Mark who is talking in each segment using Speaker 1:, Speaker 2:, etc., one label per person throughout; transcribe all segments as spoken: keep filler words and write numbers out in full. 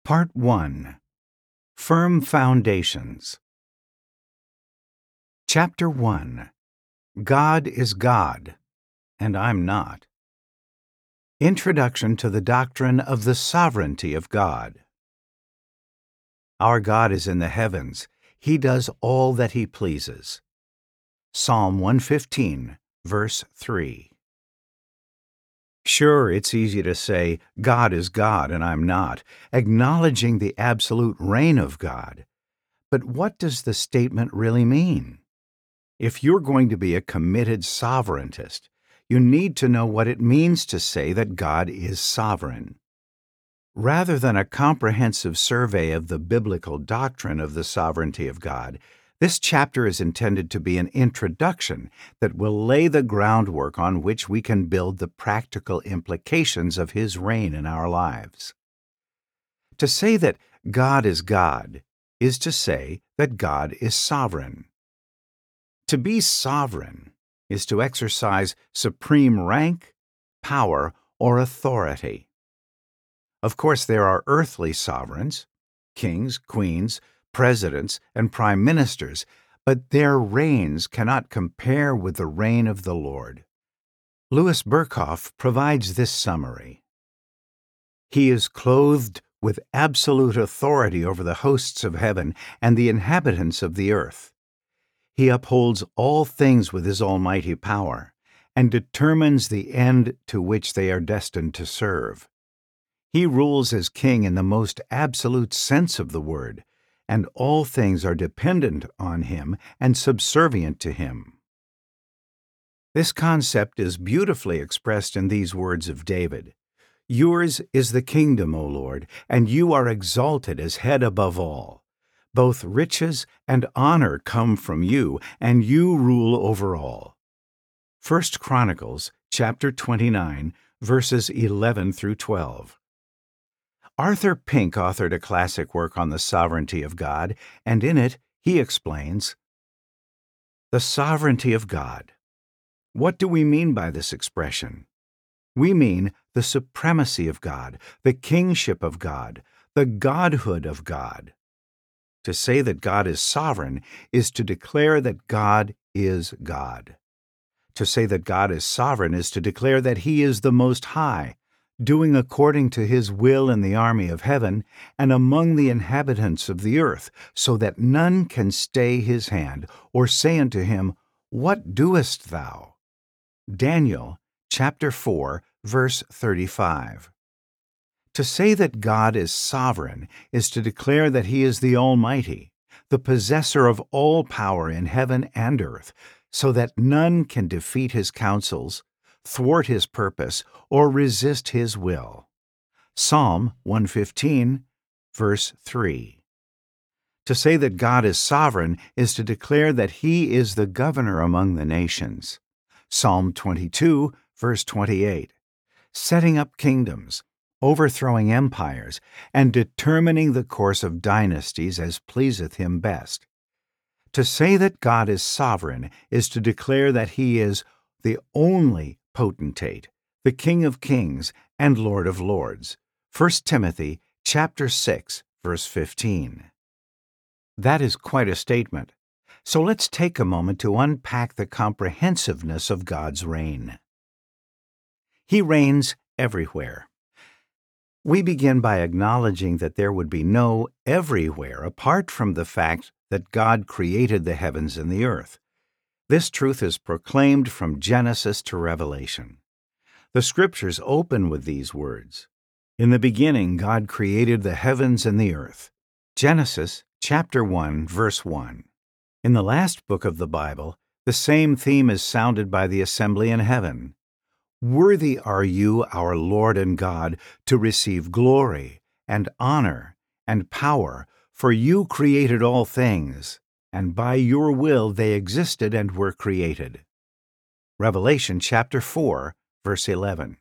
Speaker 1: Part one. Firm Foundations. Chapter one. God is God, and I'm not. Introduction to the Doctrine of the Sovereignty of God. Our God is in the heavens. He does all that He pleases. Psalm one fifteen, verse three. Sure, it's easy to say, God is God and I'm not, acknowledging the absolute reign of God. But what does the statement really mean? If you're going to be a committed sovereigntist, you need to know what it means to say that God is sovereign. Rather than a comprehensive survey of the biblical doctrine of the sovereignty of God, this chapter is intended to be an introduction that will lay the groundwork on which we can build the practical implications of His reign in our lives. To say that God is God is to say that God is sovereign. To be sovereign is to exercise supreme rank, power, or authority. Of course, there are earthly sovereigns, kings, queens, presidents, and prime ministers, but their reigns cannot compare with the reign of the Lord. Louis Berkhof provides this summary. He is clothed with absolute authority over the hosts of heaven and the inhabitants of the earth. He upholds all things with His almighty power and determines the end to which they are destined to serve. He rules as king in the most absolute sense of the word, and all things are dependent on Him and subservient to Him. This concept is beautifully expressed in these words of David. Yours is the kingdom, O Lord, and you are exalted as head above all. Both riches and honor come from you, and you rule over all. First Chronicles, chapter twenty-nine, verses eleven through twelve. Arthur Pink authored a classic work on the sovereignty of God, and in it he explains, The sovereignty of God. What do we mean by this expression? We mean the supremacy of God, the kingship of God, the godhood of God. To say that God is sovereign is to declare that God is God. To say that God is sovereign is to declare that He is the Most High, doing according to His will in the army of heaven and among the inhabitants of the earth, so that none can stay His hand or say unto Him, What doest thou? Daniel chapter four, verse thirty-five. To say that God is sovereign is to declare that He is the Almighty, the possessor of all power in heaven and earth, so that none can defeat His counsels, thwart His purpose, or resist His will. Psalm one fifteen, verse three. To say that God is sovereign is to declare that He is the governor among the nations. Psalm twenty-two, verse twenty-eight. Setting up kingdoms, overthrowing empires, and determining the course of dynasties as pleaseth Him best. To say that God is sovereign is to declare that He is the only potentate, the King of kings and Lord of lords. First Timothy chapter six, verse fifteen. That is quite a statement. So let's take a moment to unpack the comprehensiveness of God's reign. He reigns everywhere. We begin by acknowledging that there would be no everywhere apart from the fact that God created the heavens and the earth. This truth is proclaimed from Genesis to Revelation. The Scriptures open with these words. In the beginning, God created the heavens and the earth. Genesis chapter one, verse one. In the last book of the Bible, the same theme is sounded by the assembly in heaven. Worthy are you, our Lord and God, to receive glory and honor and power, for you created all things, and by your will they existed and were created. Revelation chapter four, verse eleven.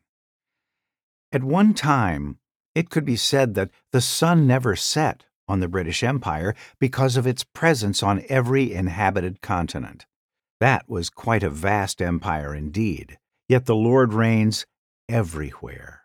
Speaker 1: At one time, it could be said that the sun never set on the British Empire because of its presence on every inhabited continent. That was quite a vast empire indeed. Yet the Lord reigns everywhere.